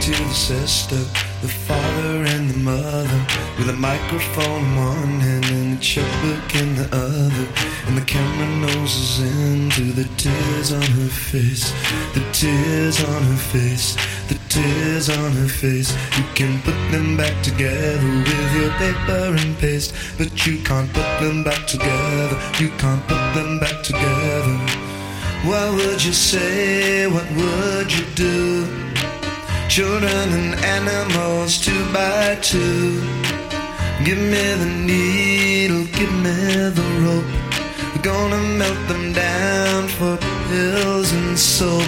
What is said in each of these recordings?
to the sister, the father and the mother, with a microphone in one hand and a checkbook in the other. And the camera noses into the tears on her face, the tears on her face, the tears on her face. You can put them back together with your paper and paste, but you can't put them back together, you can't put them back together. What would you say, what would you do? Children and animals, 2 by 2. Give me the needle, give me the rope. We're gonna melt them down for pills and soap.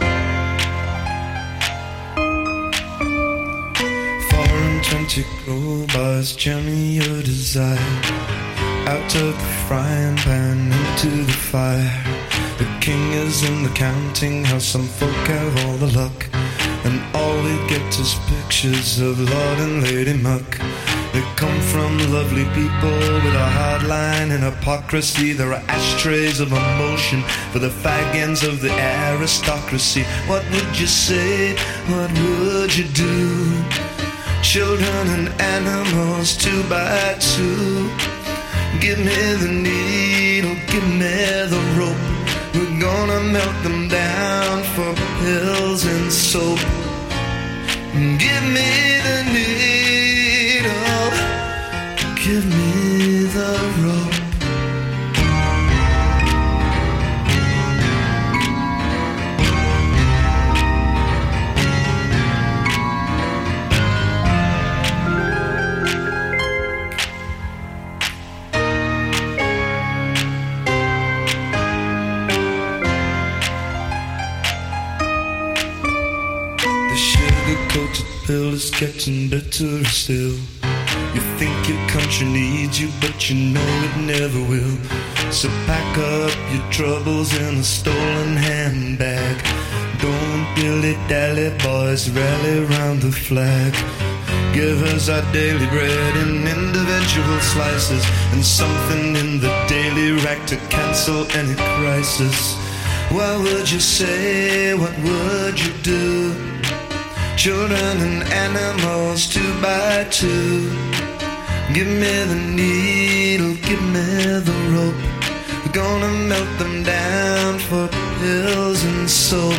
420 crowbars, jamming your desire out of the frying pan into the fire. The king is in the counting house, some folk have all the luck, and all we get is pictures of Lord and Lady Muck. They come from lovely people with a hard line and hypocrisy. There are ashtrays of emotion for the fag ends of the aristocracy. What would you say, what would you do? Children and animals, 2 by 2. Give me the needle, give me the rope. We're gonna melt them down for pills and soap. Give me the needle, give me the rope. Sugar-coated pill is getting better still. You think your country needs you, but you know it never will. So pack up your troubles in a stolen handbag. Don't dilly-dally, boys, rally round the flag. Give us our daily bread in individual slices, and something in the daily rack to cancel any crisis. What would you say, what would you do? Children and animals, 2 by 2. Give me the needle, give me the rope. We're gonna melt them down for pills and soap.